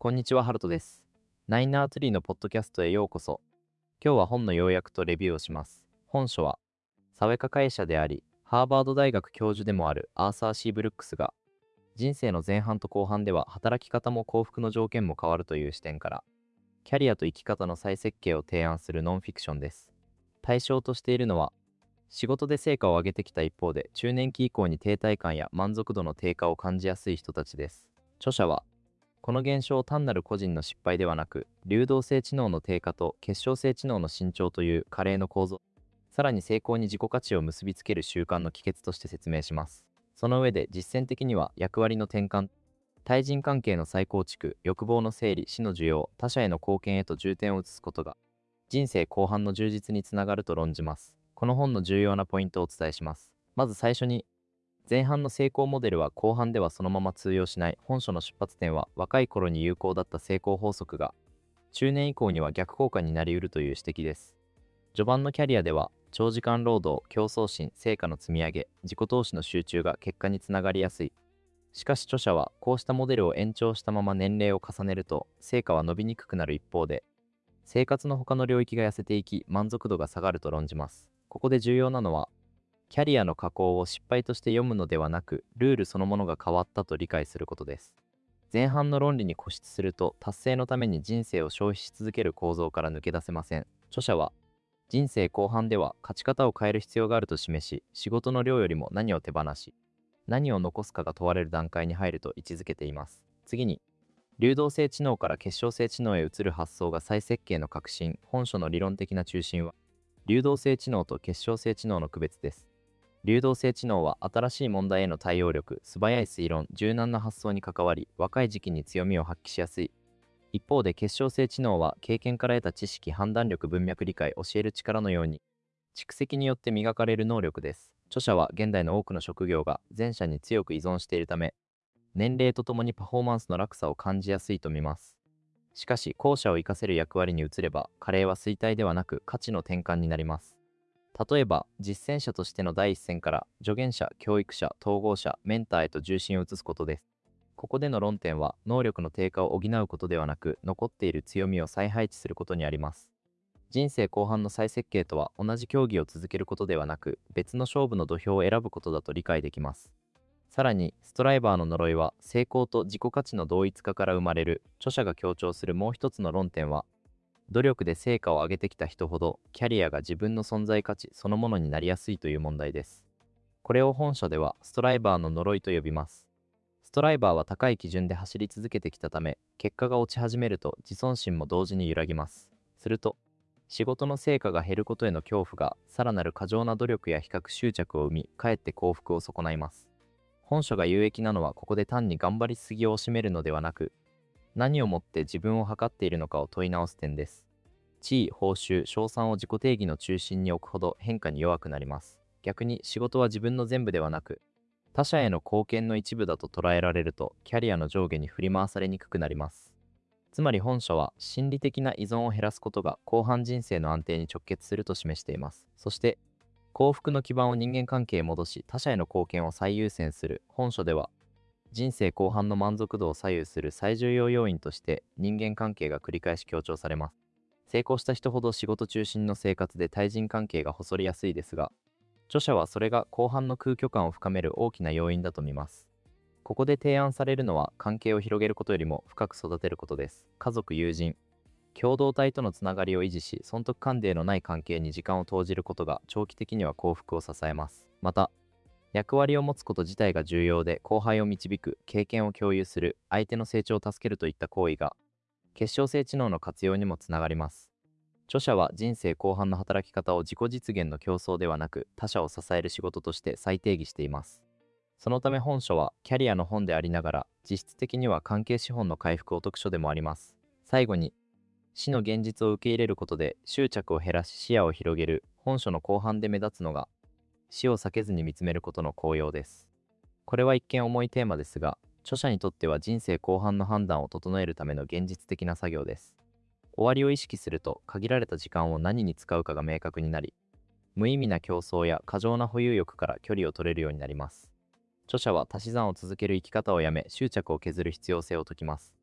こんにちは、ハルトです。ナインナーツリーのポッドキャストへようこそ。今日は本の要約とレビューをします。本書は、サウェカ会社であり、ハーバード大学教授でもあるアーサー・シー・ブルックスが、人生の前半と後半では働き方も幸福の条件も変わるという視点から、キャリアと生き方の再設計を提案するノンフィクションです。対象としているのは、仕事で成果を上げてきた一方で、中年期以降に停滞感や満足度の低下を感じやすい人たちです。著者は、この現象を単なる個人の失敗ではなく、流動性知能の低下と結晶性知能の伸長という加齢の構造、さらに成功に自己価値を結びつける習慣の帰結として説明します。その上で実践的には役割の転換、対人関係の再構築、欲望の整理、死の需要、他者への貢献へと重点を移すことが、人生後半の充実につながると論じます。この本の重要なポイントをお伝えします。まず最初に、前半の成功モデルは後半ではそのまま通用しない。本書の出発点は若い頃に有効だった成功法則が中年以降には逆効果になりうるという指摘です。序盤のキャリアでは長時間労働、競争心、成果の積み上げ、自己投資の集中が結果につながりやすい。しかし著者はこうしたモデルを延長したまま年齢を重ねると成果は伸びにくくなる一方で、生活の他の領域が痩せていき満足度が下がると論じます。ここで重要なのは、キャリアの下降を失敗として読むのではなく、ルールそのものが変わったと理解することです。前半の論理に固執すると、達成のために人生を消費し続ける構造から抜け出せません。著者は、人生後半では勝ち方を変える必要があると示し、仕事の量よりも何を手放し、何を残すかが問われる段階に入ると位置づけています。次に、流動性知能から結晶性知能へ移る発想が再設計の革新。本書の理論的な中心は、流動性知能と結晶性知能の区別です。流動性知能は新しい問題への対応力、素早い推論、柔軟な発想に関わり、若い時期に強みを発揮しやすい。一方で結晶性知能は経験から得た知識、判断力、文脈理解、教える力のように、蓄積によって磨かれる能力です。著者は現代の多くの職業が前者に強く依存しているため、年齢とともにパフォーマンスの落差を感じやすいと見ます。しかし、後者を活かせる役割に移れば、加齢は衰退ではなく価値の転換になります。例えば、実践者としての第一線から助言者、教育者、統合者、メンターへと重心を移すことです。ここでの論点は、能力の低下を補うことではなく、残っている強みを再配置することにあります。人生後半の再設計とは、同じ競技を続けることではなく、別の勝負の土俵を選ぶことだと理解できます。さらに、ストライバーの呪いは、成功と自己価値の同一化から生まれる。著者が強調するもう一つの論点は、努力で成果を上げてきた人ほどキャリアが自分の存在価値そのものになりやすいという問題です。これを本書ではストライバーの呪いと呼びます。ストライバーは高い基準で走り続けてきたため、結果が落ち始めると自尊心も同時に揺らぎます。すると、仕事の成果が減ることへの恐怖がさらなる過剰な努力や比較執着を生み、かえって幸福を損ないます。本書が有益なのはここで単に頑張りすぎを惜しめるのではなく、何をもって自分を測っているのかを問い直す点です。地位、報酬、賞賛を自己定義の中心に置くほど変化に弱くなります。逆に仕事は自分の全部ではなく、他者への貢献の一部だと捉えられると、キャリアの上下に振り回されにくくなります。つまり本書は、心理的な依存を減らすことが後半人生の安定に直結すると示しています。そして、幸福の基盤を人間関係へ戻し、他者への貢献を最優先する。本書では、人生後半の満足度を左右する最重要要因として人間関係が繰り返し強調されます。成功した人ほど仕事中心の生活で対人関係が細りやすいですが、著者はそれが後半の空虚感を深める大きな要因だと見ます。ここで提案されるのは関係を広げることよりも深く育てることです。家族、友人、共同体とのつながりを維持し、損得関係のない関係に時間を投じることが長期的には幸福を支えます。また、役割を持つこと自体が重要で、後輩を導く、経験を共有する、相手の成長を助けるといった行為が、結晶性知能の活用にもつながります。著者は人生後半の働き方を自己実現の競争ではなく、他者を支える仕事として再定義しています。そのため本書は、キャリアの本でありながら、実質的には関係資本の回復を説く書でもあります。最後に、死の現実を受け入れることで執着を減らし視野を広げる。本書の後半で目立つのが、死を避けずに見つめることの効用です。これは一見重いテーマですが、著者にとっては人生後半の判断を整えるための現実的な作業です。終わりを意識すると、限られた時間を何に使うかが明確になり、無意味な競争や過剰な保有欲から距離を取れるようになります。著者は足し算を続ける生き方をやめ、執着を削る必要性を説きます。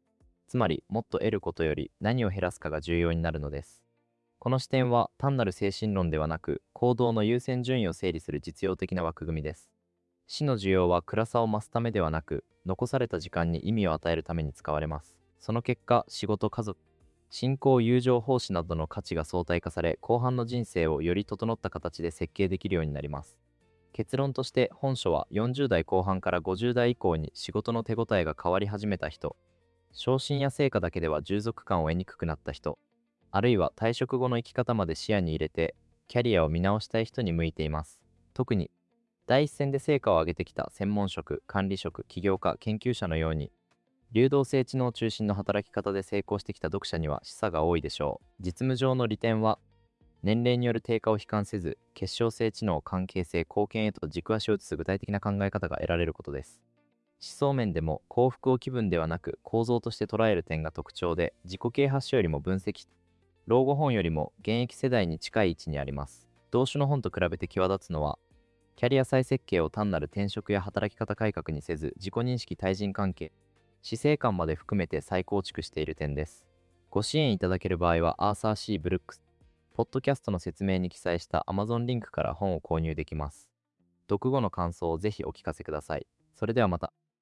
つまり、もっと得ることより何を減らすかが重要になるのです。この視点は単なる精神論ではなく、行動の優先順位を整理する実用的な枠組みです。死の需要は暗さを増すためではなく、残された時間に意味を与えるために使われます。その結果、仕事、家族、信仰、友情、奉仕などの価値が相対化され、後半の人生をより整った形で設計できるようになります。結論として本書は40代後半から50代以降に仕事の手応えが変わり始めた人、昇進や成果だけでは充足感を得にくくなった人、あるいは退職後の生き方まで視野に入れてキャリアを見直したい人に向いています。特に第一線で成果を上げてきた専門職、管理職、起業家、研究者のように流動性知能中心の働き方で成功してきた読者には示唆が多いでしょう。実務上の利点は、年齢による低下を悲観せず、結晶性知能、関係性、貢献へと軸足を移す具体的な考え方が得られることです。思想面でも幸福を気分ではなく構造として捉える点が特徴で、自己啓発書よりも分析、老後本よりも現役世代に近い位置にあります。同種の本と比べて際立つのは、キャリア再設計を単なる転職や働き方改革にせず、自己認識、対人関係、死生観まで含めて再構築している点です。ご支援いただける場合は、アーサー C ブルックス、ポッドキャストの説明に記載した Amazon リンクから本を購入できます。読後の感想をぜひお聞かせください。それではまた。